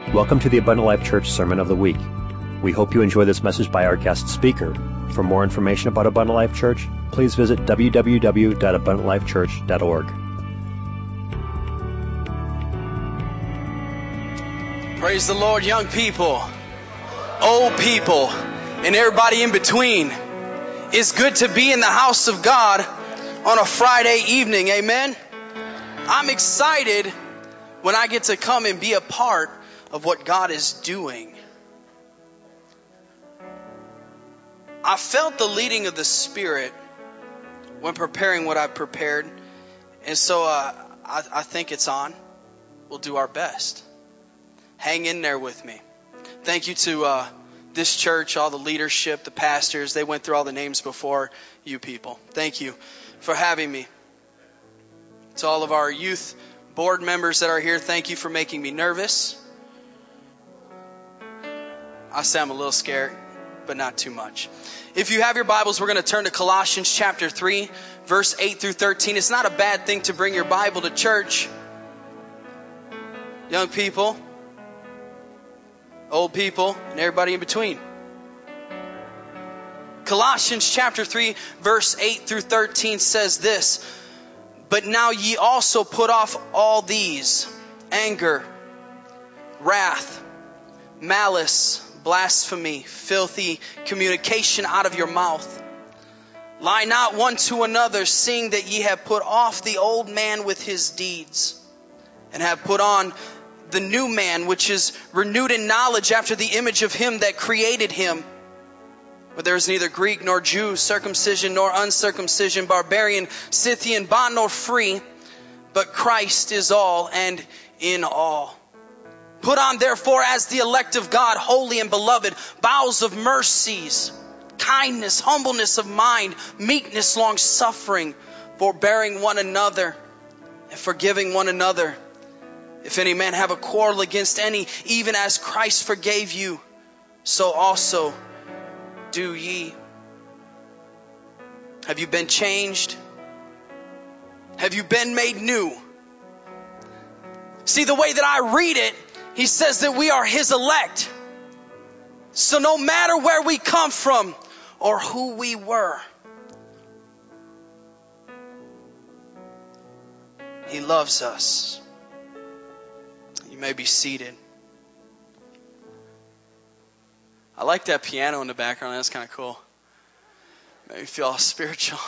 Welcome to the Abundant Life Church Sermon of the Week. We hope you enjoy this message by our guest speaker. For more information about Abundant Life Church, please visit www.abundantlifechurch.org. Praise the Lord, young people, old people, and everybody in between. It's good to be in the house of God on a Friday evening, amen? I'm excited when I get to come and be a part of what God is doing. I felt the leading of the Spirit when preparing what I've prepared, and so I think it's on. We'll do our best. Hang in there with me. Thank you to this church, all the leadership, the pastors. They went through all the names before you people. Thank you for having me. To all of our youth board members that are here, thank you for making me nervous. I say I'm a little scared, but not too much. If you have your Bibles, we're going to turn to Colossians chapter 3, verse 8 through 13. It's not a bad thing to bring your Bible to church. Young people, old people, and everybody in between. Colossians chapter 3, verse 8 through 13 says this: But now ye also put off all these: anger, wrath, malice, blasphemy, filthy communication out of your mouth. Lie not one to another, seeing that ye have put off the old man with his deeds, and have put on the new man, which is renewed in knowledge after the image of him that created him. Where there is neither Greek nor Jew, circumcision nor uncircumcision, barbarian, Scythian, bond nor free, but Christ is all and in all. Put on therefore as the elect of God, holy and beloved, bowels of mercies, kindness, humbleness of mind, meekness, long-suffering, forbearing one another, and forgiving one another. If any man have a quarrel against any, even as Christ forgave you, so also do ye. Have you been changed? Have you been made new? See, the way that I read it, he says that we are his elect. So no matter where we come from or who we were, he loves us. You may be seated. I like that piano in the background. That's kind of cool. Made me feel all spiritual.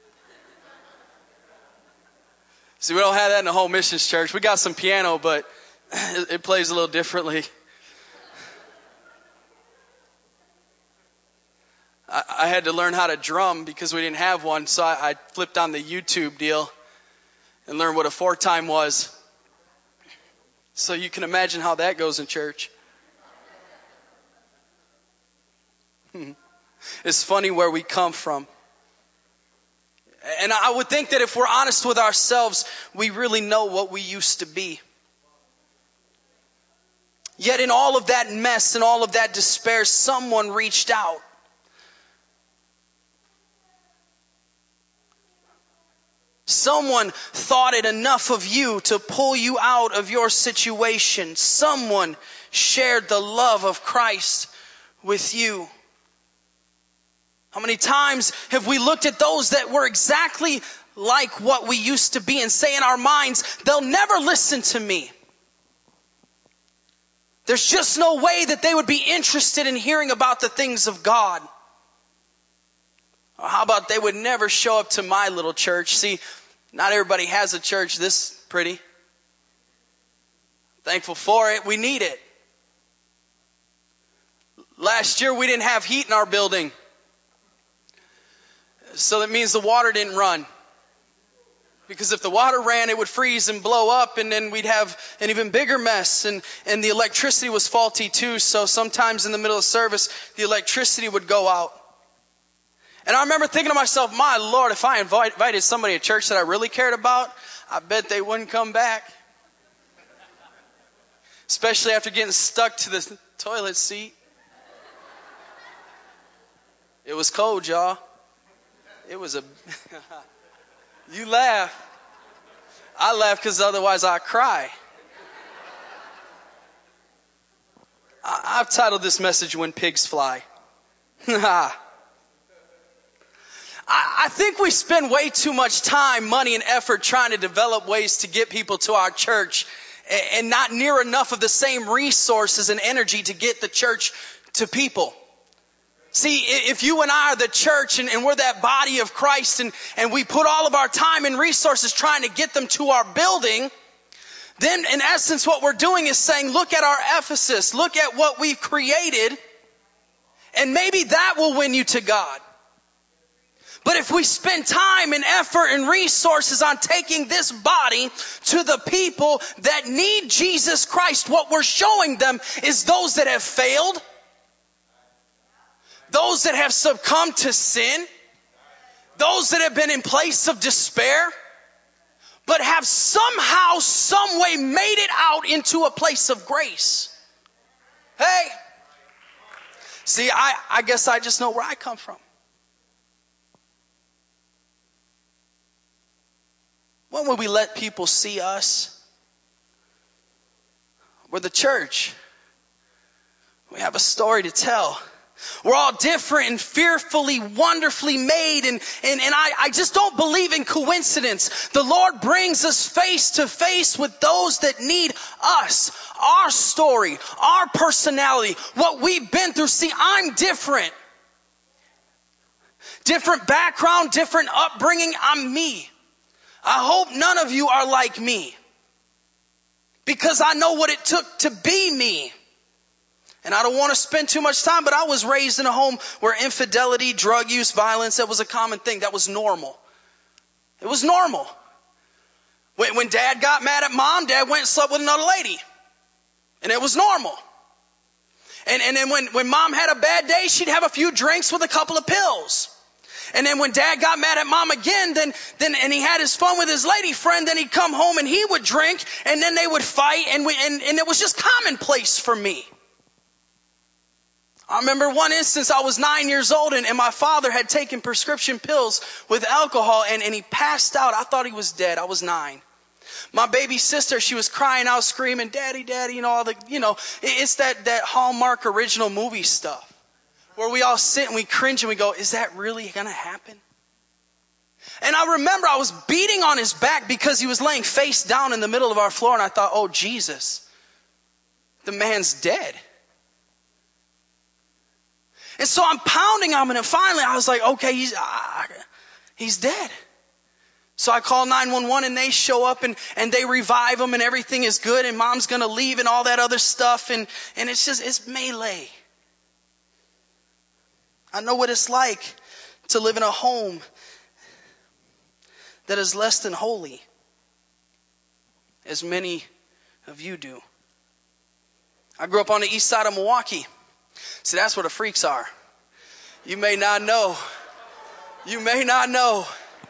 See, we don't have that in the whole missions church. We got some piano, but it plays a little differently. I had to learn how to drum because we didn't have one, so I flipped on the YouTube deal and learned what a 4-time was. So you can imagine how that goes in church. It's funny where we come from. And I would think that if we're honest with ourselves, we really know what we used to be. Yet in all of that mess and all of that despair, someone reached out. Someone thought it enough of you to pull you out of your situation. Someone shared the love of Christ with you. How many times have we looked at those that were exactly like what we used to be and say in our minds, they'll never listen to me. There's just no way that they would be interested in hearing about the things of God. Or how about they would never show up to my little church? See, not everybody has a church this pretty. Thankful for it. We need it. Last year we didn't have heat in our building. So that means the water didn't run. Because if the water ran, it would freeze and blow up, and then we'd have an even bigger mess. And the electricity was faulty too, so sometimes in the middle of service, the electricity would go out. And I remember thinking to myself, my Lord, if I invited somebody to church that I really cared about, I bet they wouldn't come back. Especially after getting stuck to the toilet seat. It was cold, y'all. It was You laugh. I laugh because otherwise I cry. I've titled this message, When Pigs Fly. I think we spend way too much time, money, and effort trying to develop ways to get people to our church, and not near enough of the same resources and energy to get the church to people. See, if you and I are the church and we're that body of Christ, and we put all of our time and resources trying to get them to our building, then in essence what we're doing is saying, look at our Ephesus, look at what we've created, and maybe that will win you to God. But if we spend time and effort and resources on taking this body to the people that need Jesus Christ, what we're showing them is those that have failed, those that have succumbed to sin, those that have been in place of despair, but have somehow, some way made it out into a place of grace. Hey, see, I guess I just know where I come from. When will we let people see us? We're the church. We have a story to tell. We're all different and fearfully, wonderfully made. And I just don't believe in coincidence. The Lord brings us face to face with those that need us, our story, our personality, what we've been through. See, I'm different. Different background, different upbringing. I'm me. I hope none of you are like me, because I know what it took to be me. And I don't want to spend too much time, but I was raised in a home where infidelity, drug use, violence, that was a common thing. That was normal. It was normal. When Dad got mad at Mom, Dad went and slept with another lady. And it was normal. And then when Mom had a bad day, she'd have a few drinks with a couple of pills. And then when Dad got mad at Mom again, and he had his fun with his lady friend, then he'd come home and he would drink, and then they would fight, and it was just commonplace for me. I remember one instance, I was 9 years old, and my father had taken prescription pills with alcohol, and he passed out. I thought he was dead. I was 9. My baby sister, she was crying out, screaming, "Daddy, Daddy," it's that Hallmark original movie stuff, where we all sit and we cringe and we go, is that really going to happen? And I remember I was beating on his back because he was laying face down in the middle of our floor, and I thought, oh, Jesus, the man's dead. And so I'm pounding on him, and finally I was like, okay, he's dead. So I call 911, and they show up, and they revive him, and everything is good, and Mom's going to leave and all that other stuff, and it's melee. I know what it's like to live in a home that is less than holy, as many of you do. I grew up on the east side of Milwaukee. See, that's where the freaks are. You may not know. You may not know.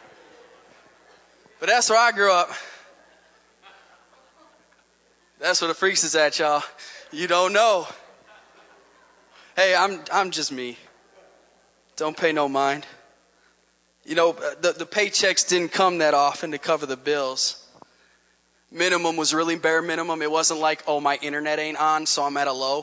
But that's where I grew up. That's where the freaks is at, y'all. You don't know. Hey, I'm just me. Don't pay no mind. You know, the paychecks didn't come that often to cover the bills. Minimum was really bare minimum. It wasn't like, oh, my internet ain't on, so I'm at a low.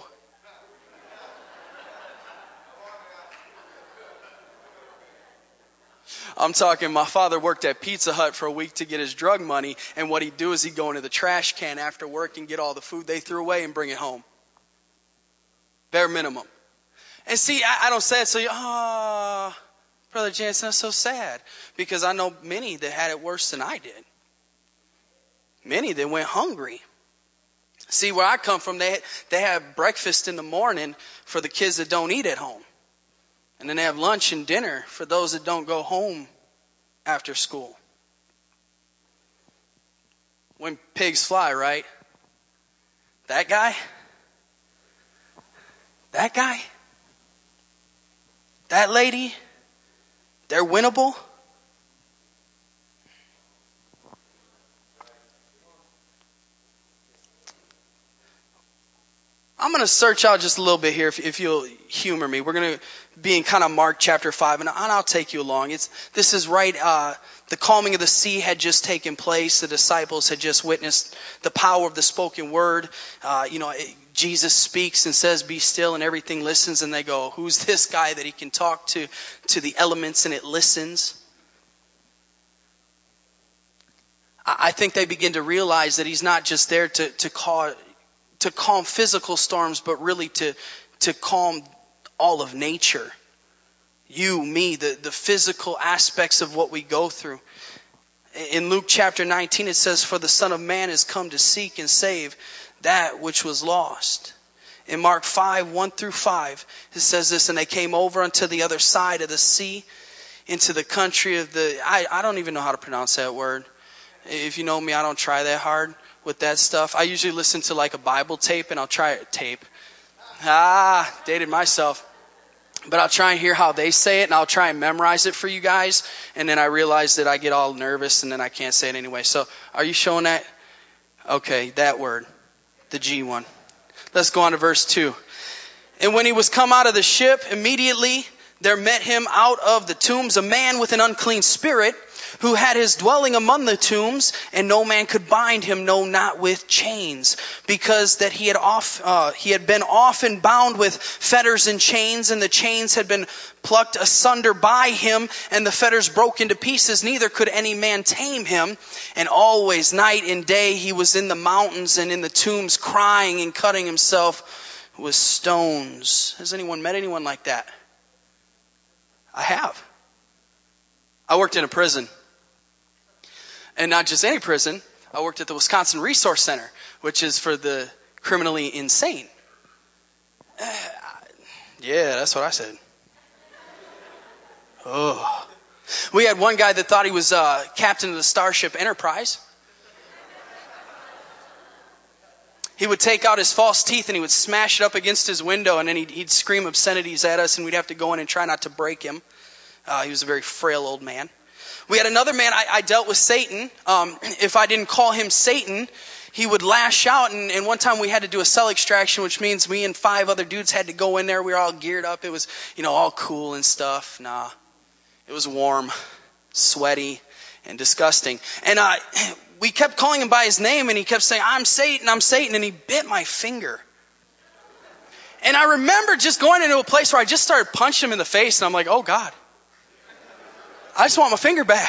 I'm talking, my father worked at Pizza Hut for a week to get his drug money, and what he'd do is he'd go into the trash can after work and get all the food they threw away and bring it home. Bare minimum. And see, I don't say it so Brother Jansen, that's so sad. Because I know many that had it worse than I did. Many that went hungry. See, where I come from, they have breakfast in the morning for the kids that don't eat at home. And then they have lunch and dinner for those that don't go home after school. When pigs fly, right? That guy? That lady? They're winnable? I'm going to search out just a little bit here if you'll humor me. We're going to be in kind of Mark chapter 5, and I'll take you along. This is right, the calming of the sea had just taken place. The disciples had just witnessed the power of the spoken word. Jesus speaks and says, be still, and everything listens, and they go, who's this guy that he can talk to the elements and it listens? I think they begin to realize that he's not just there to calm physical storms, but really to calm all of nature. You, me, the physical aspects of what we go through. In Luke chapter 19, it says, for the Son of Man has come to seek and save that which was lost. In Mark 5, 1 through 5, it says this, and they came over unto the other side of the sea, into the country of I don't even know how to pronounce that word. If you know me, I don't try that hard with that stuff. I usually listen to like a Bible tape, and I'll try tape. Dated myself. But I'll try and hear how they say it, and I'll try and memorize it for you guys. And then I realize that I get all nervous, and then I can't say it anyway. So are you showing that? Okay, that word. The G one. Let's go on to verse 2. And when he was come out of the ship, immediately there met him out of the tombs a man with an unclean spirit, who had his dwelling among the tombs, and no man could bind him, no, not with chains, because that he had been often bound with fetters and chains, and the chains had been plucked asunder by him, and the fetters broke into pieces, neither could any man tame him. And always, night and day, he was in the mountains and in the tombs, crying and cutting himself with stones. Has anyone met anyone like that? I have. I worked in a prison. And not just any prison. I worked at the Wisconsin Resource Center, which is for the criminally insane. Yeah, that's what I said. Oh. We had one guy that thought he was captain of the Starship Enterprise. He would take out his false teeth and he would smash it up against his window, and then he'd scream obscenities at us, and we'd have to go in and try not to break him. He was a very frail old man. We had another man, I dealt with Satan. If I didn't call him Satan, he would lash out. And one time we had to do a cell extraction, which means me and 5 other dudes had to go in there. We were all geared up. It was, all cool and stuff. Nah, it was warm, sweaty, and disgusting. And we kept calling him by his name, and he kept saying, I'm Satan, and he bit my finger. And I remember just going into a place where I just started punching him in the face, and I'm like, oh God. I just want my finger back.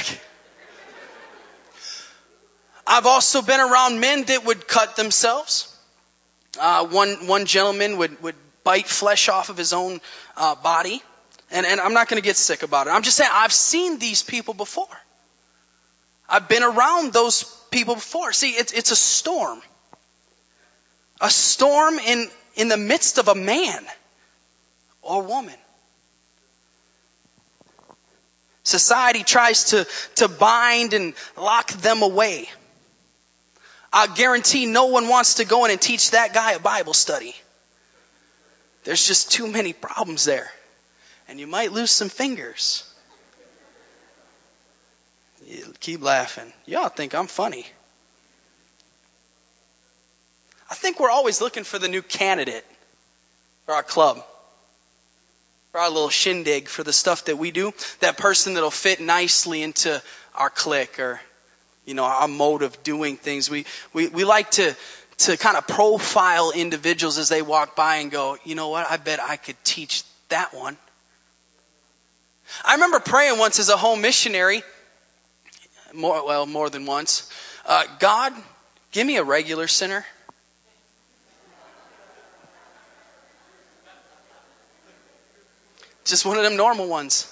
I've also been around men that would cut themselves. One gentleman would bite flesh off of his own body. And I'm not going to get sick about it. I'm just saying I've seen these people before. I've been around those people before. See, it's a storm. A storm in the midst of a man or woman. Society tries to bind and lock them away. I guarantee no one wants to go in and teach that guy a Bible study. There's just too many problems there. And you might lose some fingers. You keep laughing. Y'all think I'm funny. I think we're always looking for the new candidate for our club. Our little shindig for the stuff that we do, that person that'll fit nicely into our clique or, our mode of doing things. We like to kind of profile individuals as they walk by and go, you know what, I bet I could teach that one. I remember praying once as a home missionary, more than once, God, give me a regular sinner. Just one of them normal ones.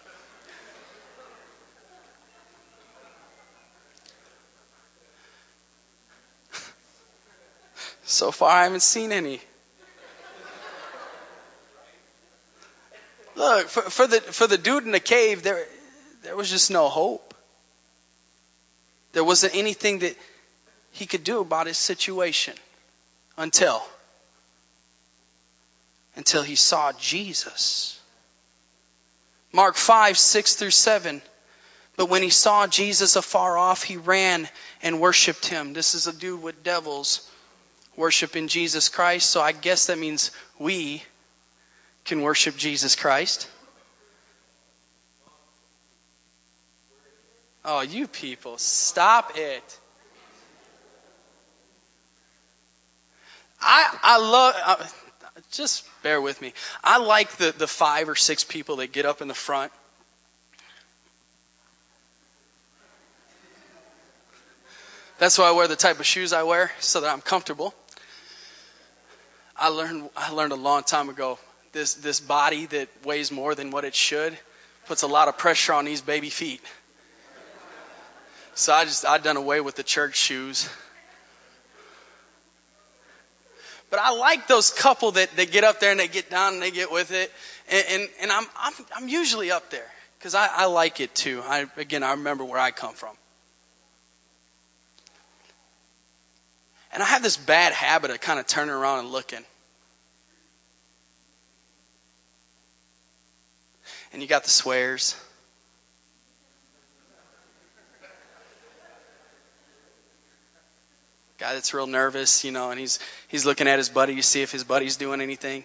So far, I haven't seen any. Look, for the dude in the cave, there was just no hope. There wasn't anything that he could do about his situation until he saw Jesus. Mark 5, 6 through 7. But when he saw Jesus afar off, he ran and worshipped him. This is a dude with devils worship in Jesus Christ, so I guess that means we can worship Jesus Christ. Oh, you people, stop it. I love, just bear with me. I like the 5 or 6 people that get up in the front. That's why I wear the type of shoes I wear, so that I'm comfortable. I learned a long time ago, this body that weighs more than what it should puts a lot of pressure on these baby feet. So I've done away with the church shoes. But I like those couple that they get up there and they get down and they get with it. And I'm usually up there because I like it too. I remember where I come from. And I have this bad habit of kind of turning around and looking. And you got the swears. Guy that's real nervous, and he's looking at his buddy to see if his buddy's doing anything.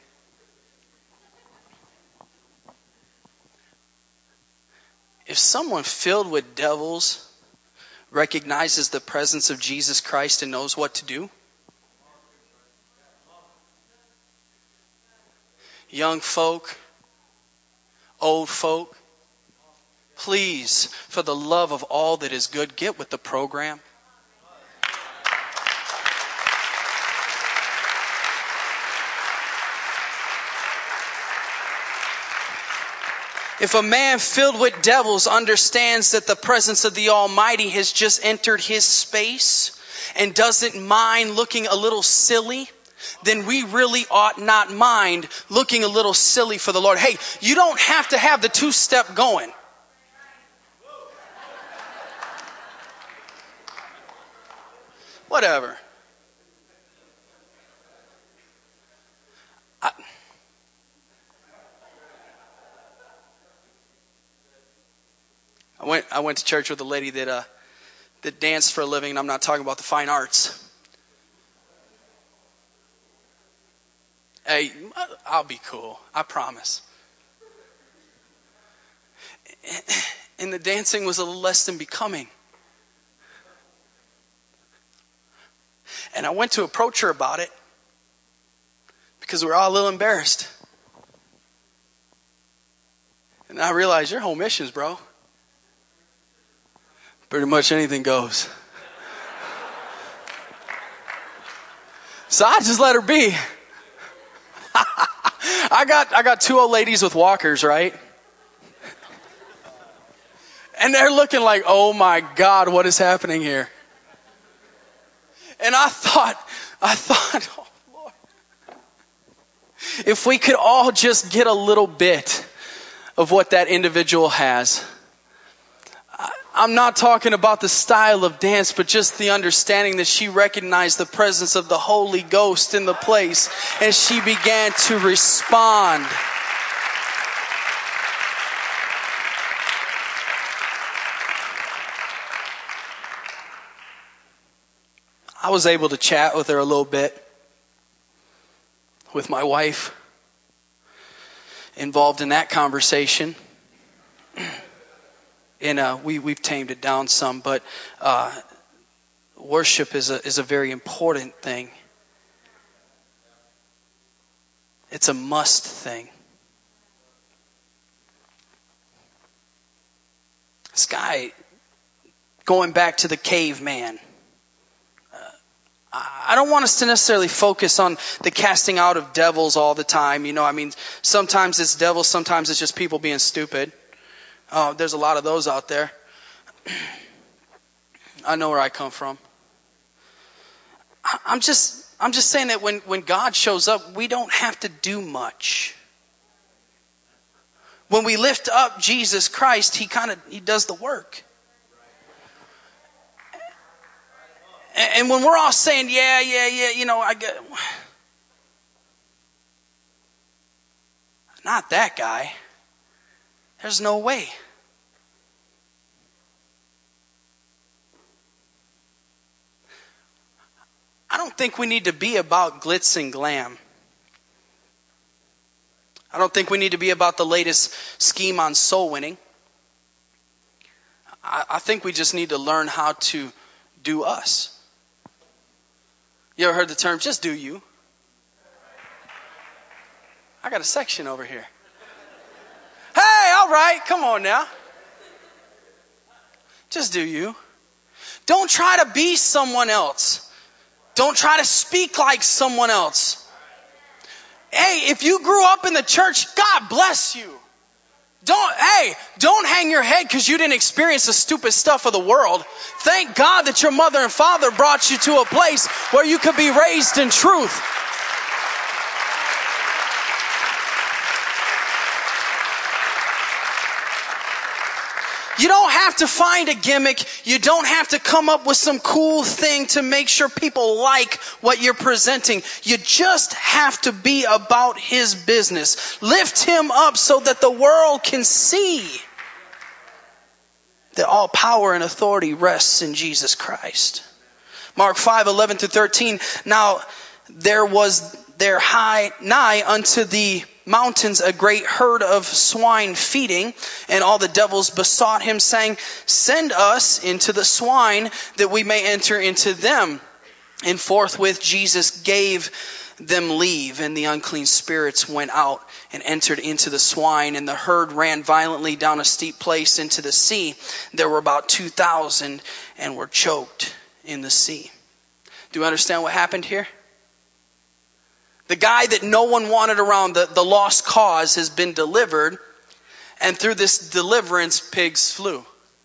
If someone filled with devils recognizes the presence of Jesus Christ and knows what to do, young folk, old folk, please, for the love of all that is good, get with the program. If a man filled with devils understands that the presence of the Almighty has just entered his space and doesn't mind looking a little silly, then we really ought not mind looking a little silly for the Lord. Hey, you don't have to have the 2-step going. Whatever. I went to church with a lady that danced for a living, and I'm not talking about the fine arts. Hey, I'll be cool. I promise. And the dancing was a little less than becoming. And I went to approach her about it because we were all a little embarrassed. And I realized your whole mission's, bro. Pretty much anything goes. So I just let her be. I got 2 old ladies with walkers, right? And they're looking like, oh my God, what is happening here? And I thought, oh Lord, if we could all just get a little bit of what that individual has. I'm not talking about the style of dance, but just the understanding that she recognized the presence of the Holy Ghost in the place, and she began to respond. I was able to chat with her a little bit, with my wife involved in that conversation. And we've tamed it down some, but worship is a very important thing. It's a must thing. This guy, going back to the caveman, I don't want us to necessarily focus on the casting out of devils all the time. Sometimes it's devils, sometimes it's just people being stupid. Oh, there's a lot of those out there. I know where I come from. I'm just saying that when God shows up, we don't have to do much. When we lift up Jesus Christ, he does the work. And when we're all saying, yeah, I get, not that guy. There's no way. I don't think we need to be about glitz and glam. I don't think we need to be about the latest scheme on soul winning. I think we just need to learn how to do us. You ever heard the term, just do you? I got a section over here. Hey, all right, come on now. Just do you. Don't try to be someone else. Don't try to speak like someone else. Hey, if you grew up in the church, God bless you. Don't hang your head because you didn't experience the stupid stuff of the world. Thank God that your mother and father brought you to a place where you could be raised in truth. You don't have to find a gimmick. You don't have to come up with some cool thing to make sure people like what you're presenting. You just have to be about His business. Lift Him up so that the world can see that all power and authority rests in Jesus Christ. Mark 5:11-13. Now there was there nigh unto the mountains a great herd of swine feeding, and all the devils besought him, saying, Send us into the swine, that we may enter into them. And forthwith Jesus gave them leave, and the unclean spirits went out and entered into the swine, and the herd ran violently down a steep place into the sea. There were about 2,000 and were choked in the sea. Do you understand what happened here? The guy that no one wanted around, the lost cause, has been delivered. And through this deliverance, pigs flew.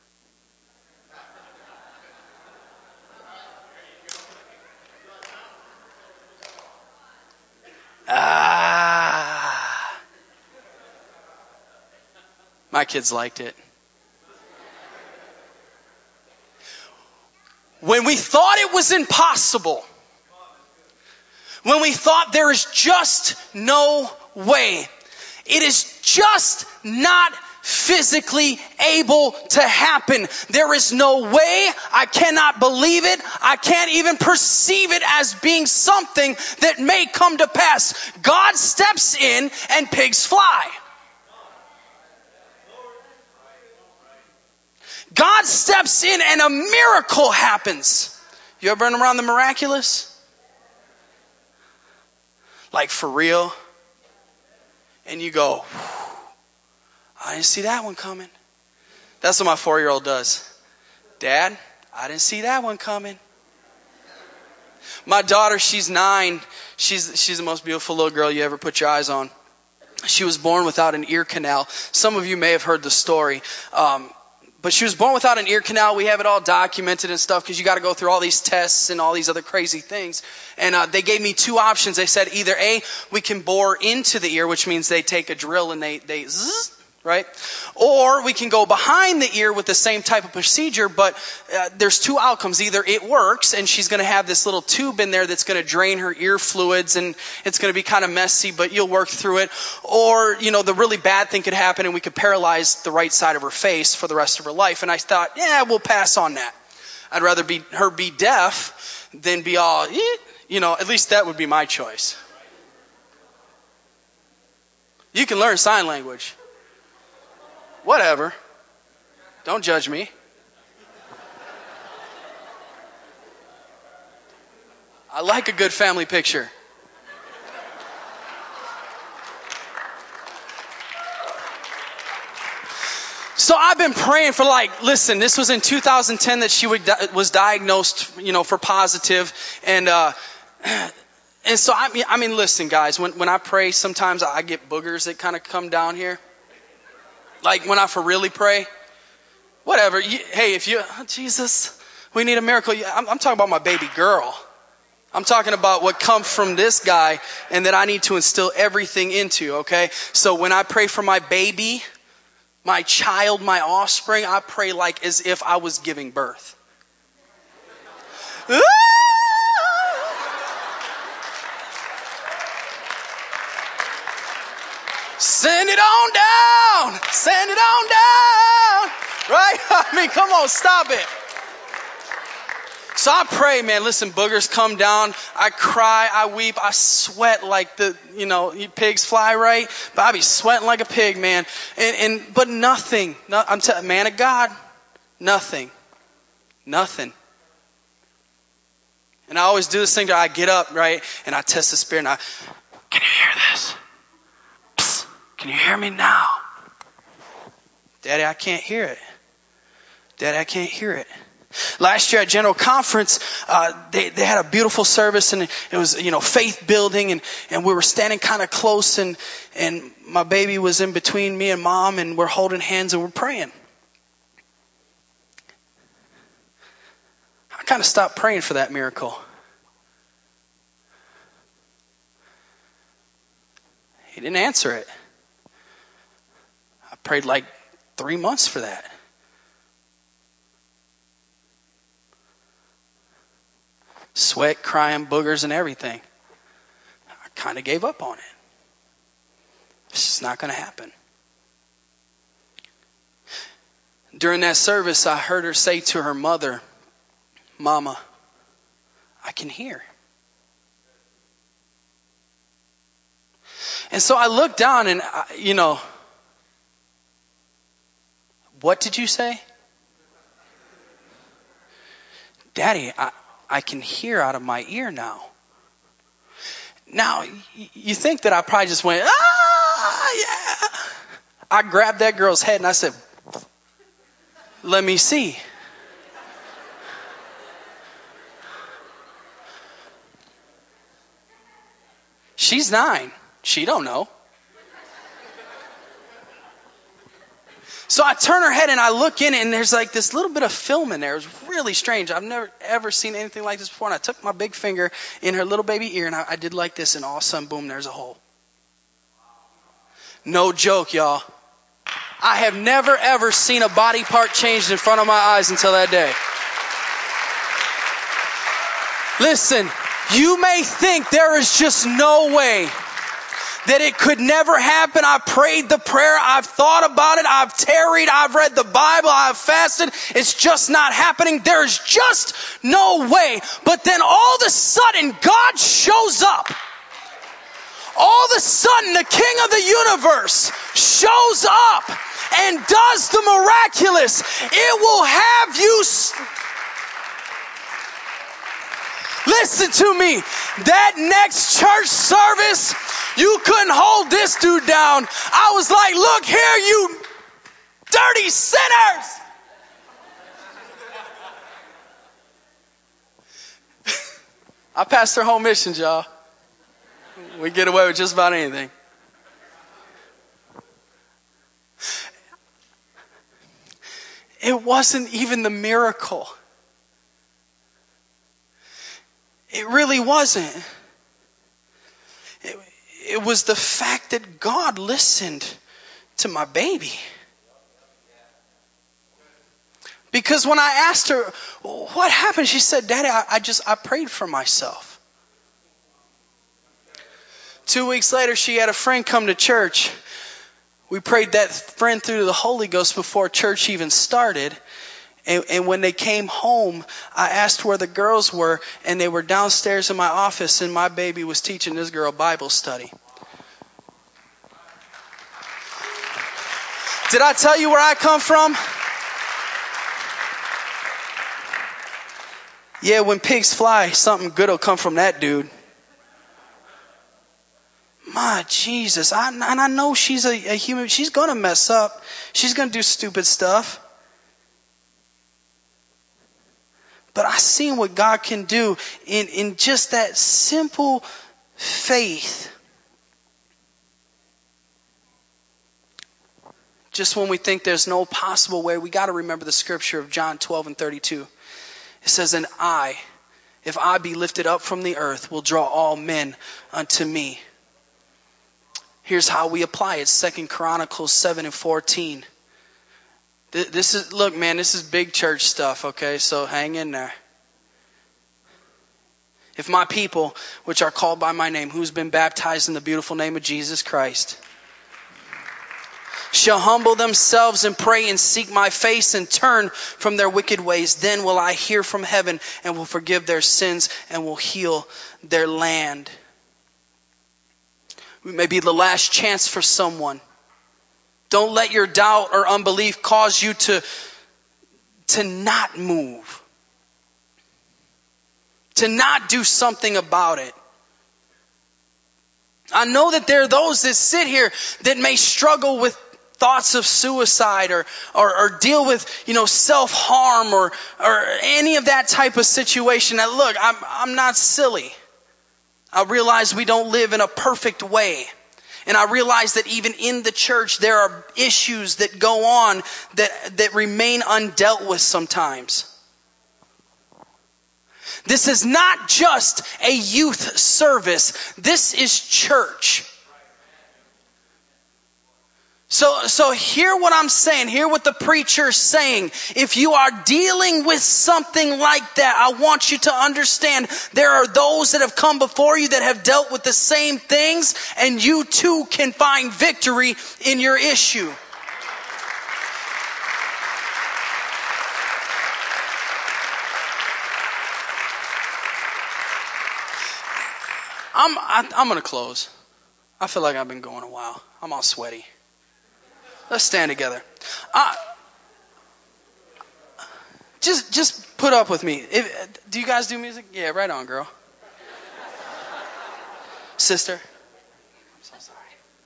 My kids liked it. When we thought it was impossible, when we thought there is just no way, it is just not physically able to happen. There is no way. I cannot believe it. I can't even perceive it as being something that may come to pass. God steps in and pigs fly. God steps in and a miracle happens. You ever been around the miraculous? Like for real. And you go, I didn't see that one coming. That's what my 4-year-old does. Dad, I didn't see that one coming. My daughter, she's 9. She's the most beautiful little girl you ever put your eyes on. She was born without an ear canal. Some of you may have heard the story. But she was born without an ear canal. We have it all documented and stuff because you got to go through all these tests and all these other crazy things. And they gave me 2 options. They said either A, we can bore into the ear, which means they take a drill and they zzz, right? Or we can go behind the ear with the same type of procedure, but there's 2 outcomes. Either it works and she's going to have this little tube in there that's going to drain her ear fluids and it's going to be kind of messy, but you'll work through it. Or, the really bad thing could happen and we could paralyze the right side of her face for the rest of her life. And I thought, we'll pass on that. I'd rather her be deaf than be all, at least that would be my choice. You can learn sign language. Whatever. Don't judge me. I like a good family picture. So I've been praying for listen, this was in 2010 that she was diagnosed, for positive. And so, I mean, listen, guys, when I pray, sometimes I get boogers that kind of come down here. Like when I for really pray, whatever. Hey, Jesus, we need a miracle. I'm talking about my baby girl. I'm talking about what comes from this guy and that I need to instill everything into, okay? So when I pray for my baby, my child, my offspring, I pray like as if I was giving birth. Send it on down. Send it on down. Right? I mean, come on, stop it. So I pray, man, listen, boogers come down. I cry, I weep, I sweat like pigs fly, right? But I be sweating like a pig, man. But nothing, man of God, nothing. And I always do this thing that I get up, right? And I test the spirit and can you hear this? Psst, can you hear me now? Daddy, I can't hear it. Daddy, I can't hear it. Last year at General Conference, they had a beautiful service, and it was, faith building, and we were standing kind of close, and my baby was in between me and Mom, and we're holding hands and we're praying. I kind of stopped praying for that miracle. He didn't answer it. I prayed like 3 months for that. Sweat, crying, boogers, and everything. I kind of gave up on it. It's just not going to happen. During that service, I heard her say to her mother, Mama, I can hear. And so I looked down and, what did you say? Daddy, I can hear out of my ear now. Now, you think that I probably just went, yeah. I grabbed that girl's head and I said, let me see. She's 9. She don't know. So I turn her head and I look in it, and there's like this little bit of film in there. It was really strange. I've never ever seen anything like this before. And I took my big finger in her little baby ear and I did like this, and all of a sudden, boom, there's a hole. No joke, y'all. I have never ever seen a body part changed in front of my eyes until that day. Listen, you may think there is just no way that it could never happen. I prayed the prayer. I've thought about it. I've tarried. I've read the Bible. I've fasted. It's just not happening. There's just no way. But then all of a sudden, God shows up. All of a sudden, the King of the universe shows up and does the miraculous. It will have you... Listen to me. That next church service, you couldn't hold this dude down. I was like, look here, you dirty sinners. I passed their home missions, y'all. We get away with just about anything. It wasn't even the miracle. It really wasn't. It was the fact that God listened to my baby. Because when I asked her, what happened? She said, Daddy, I prayed for myself. 2 weeks later, she had a friend come to church. We prayed that friend through the Holy Ghost before church even started. And when they came home, I asked where the girls were, and they were downstairs in my office, and my baby was teaching this girl Bible study. Did I tell you where I come from? Yeah, when pigs fly, something good will come from that dude. My Jesus. And I know she's a human. She's going to mess up. She's going to do stupid stuff. But I seen what God can do in just that simple faith. Just when we think there's no possible way, we got to remember the scripture of John 12:32. It says, and if I be lifted up from the earth, will draw all men unto me. Here's how we apply it. 2 Chronicles 7:14. This is big church stuff, okay? So hang in there. If my people, which are called by my name, who's been baptized in the beautiful name of Jesus Christ. shall humble themselves and pray and seek my face and turn from their wicked ways, then will I hear from heaven and will forgive their sins and will heal their land. We may be the last chance for someone. Don't let your doubt or unbelief cause you to not move, to not do something about it. I know that there are those that sit here that may struggle with thoughts of suicide or deal with, self-harm or any of that type of situation. Now, look, I'm not silly. I realize we don't live in a perfect way. And I realize that even in the church, there are issues that go on that remain undealt with sometimes. This is not just a youth service. This is church. So hear what I'm saying. Hear what the preacher's saying. If you are dealing with something like that, I want you to understand there are those that have come before you that have dealt with the same things, and you too can find victory in your issue. I'm going to close. I feel like I've been going a while. I'm all sweaty. Let's stand together. Just put up with me. Do you guys do music? Yeah, right on, girl. Sister. I'm so sorry.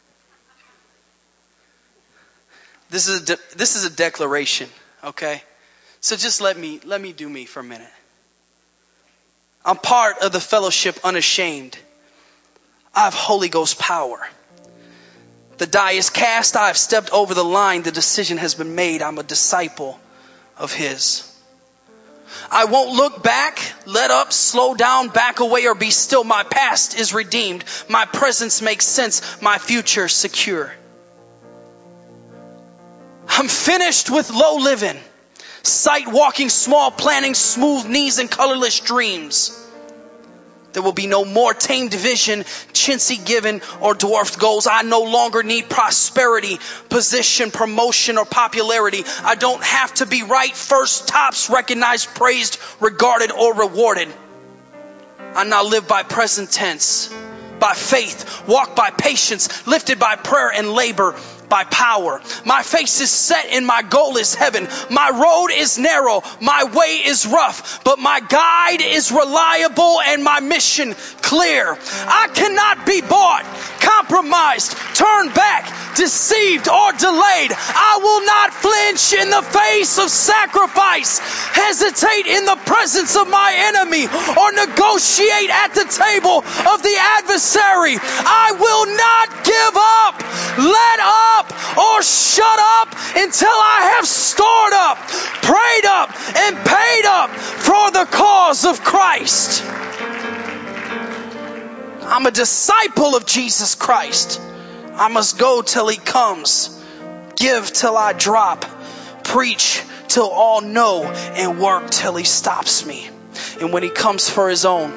This is a declaration, okay? So just let me do me for a minute. I'm part of the fellowship unashamed. I have Holy Ghost power. The die is cast. I have stepped over the line. The decision has been made. I'm a disciple of His. I won't look back, let up, slow down, back away, or be still. My past is redeemed. My presence makes sense. My future secure. I'm finished with low living, sight walking, small planning, smooth knees, and colorless dreams. There will be no more tamed vision, chintzy given, or dwarfed goals. I no longer need prosperity, position, promotion, or popularity. I don't have to be right, first, tops, recognized, praised, regarded, or rewarded. I now live by present tense, by faith, walk by patience, lifted by prayer and labor, by power. My face is set and my goal is heaven. My road is narrow, my way is rough, but my guide is reliable and my mission clear. I cannot be bought, compromised, turned back, deceived, or delayed. I will not flinch in the face of sacrifice, hesitate in the presence of my enemy, or negotiate at the table of the adversary. I will not give up, let up, or shut up until I have stored up, prayed up, and paid up for the cause of Christ. I'm a disciple of Jesus Christ. I must go till He comes, give till I drop, preach till all know, and work till He stops me. And when He comes for His own,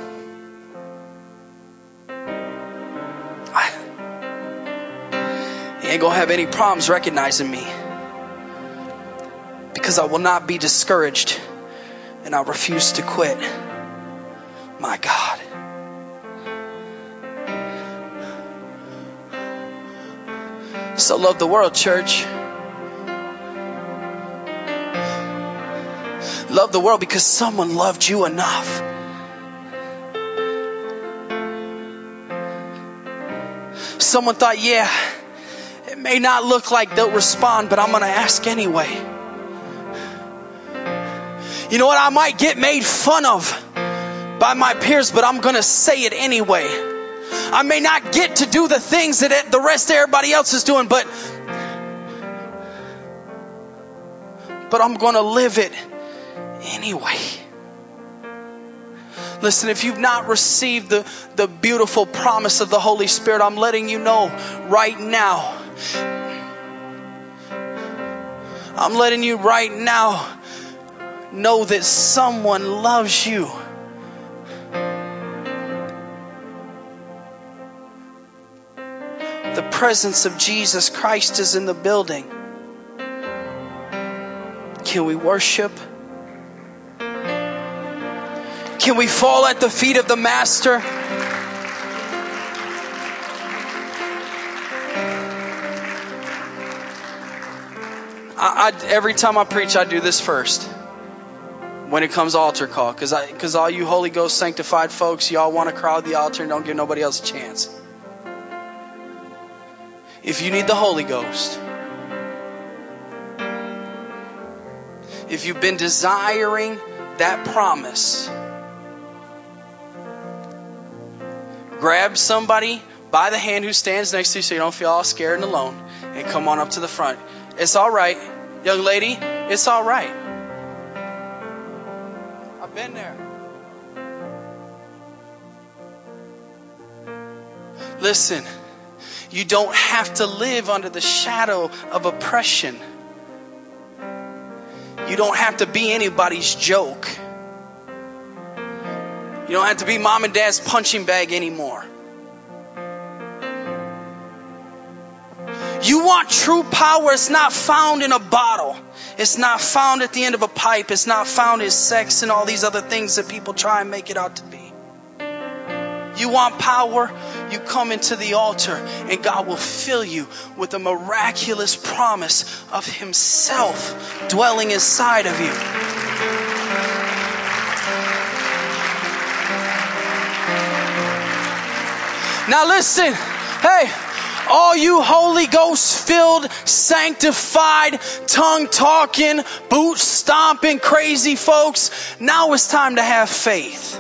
He ain't gonna have any problems recognizing me, because I will not be discouraged and I refuse to quit. My God. So love the world, church. Love the world because someone loved you enough. Someone thought, yeah, it may not look like they'll respond, but I'm going to ask anyway. You know what? I might get made fun of by my peers, but I'm going to say it anyway. I may not get to do the things that the rest of everybody else is doing, but I'm going to live it anyway. Listen, if you've not received the beautiful promise of the Holy Spirit, I'm letting you know right now. I'm letting you right now know that someone loves you. The presence of Jesus Christ is in the building. Can we worship? Can we fall at the feet of the Master? Every time I preach, I do this first. When it comes altar call. Because all you Holy Ghost sanctified folks, y'all want to crowd the altar and don't give nobody else a chance. If you need the Holy Ghost, if you've been desiring that promise, grab somebody by the hand who stands next to you so you don't feel all scared and alone, and come on up to the front. It's all right. Young lady, it's all right. I've been there. Listen, you don't have to live under the shadow of oppression. You don't have to be anybody's joke. You don't have to be mom and dad's punching bag anymore. You want true power, it's not found in a bottle. It's not found at the end of a pipe. It's not found in sex and all these other things that people try and make it out to be. You want power, you come into the altar and God will fill you with a miraculous promise of Himself dwelling inside of you. Now listen, hey, all you Holy Ghost filled, sanctified, tongue talking, boot stomping, crazy folks, now it's time to have faith.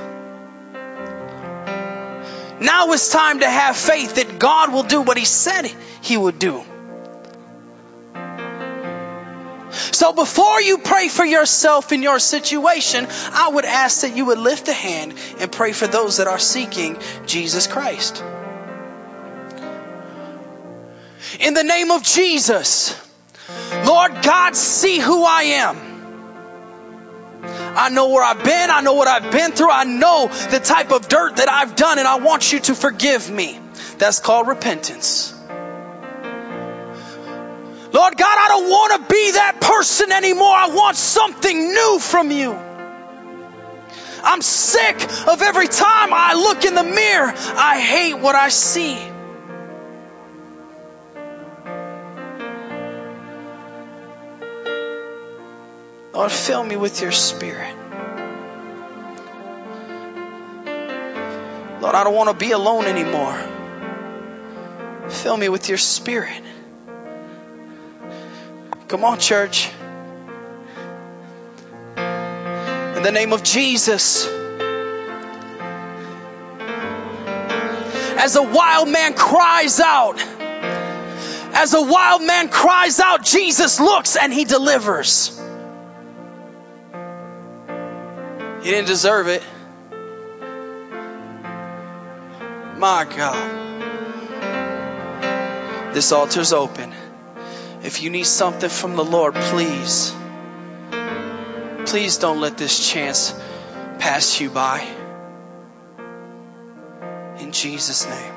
Now it's time to have faith that God will do what He said He would do. So before you pray for yourself in your situation, I would ask that you would lift a hand and pray for those that are seeking Jesus Christ. In the name of Jesus, Lord God, see who I am. I know where I've been. I know what I've been through. I know the type of dirt that I've done, and I want you to forgive me. That's called repentance. Lord God, I don't want to be that person anymore. I want something new from you. I'm sick of every time I look in the mirror, I hate what I see. Lord, fill me with your Spirit. Lord, I don't want to be alone anymore. Fill me with your Spirit. Come on, church. In the name of Jesus. As a wild man cries out, Jesus looks and He delivers. He didn't deserve it. My God. This altar's open. If you need something from the Lord, please don't let this chance pass you by. In Jesus' name.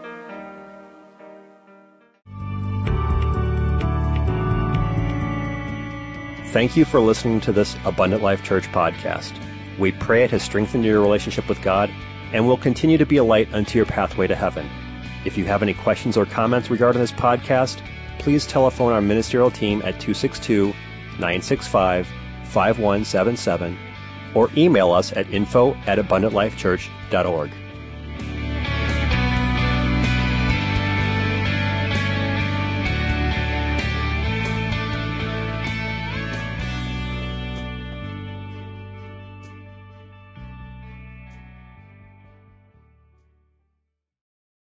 Thank you for listening to this Abundant Life Church podcast. We pray it has strengthened your relationship with God and will continue to be a light unto your pathway to heaven. If you have any questions or comments regarding this podcast, please telephone our ministerial team at 262-965-5177 or email us at info@abundantlifechurch.org.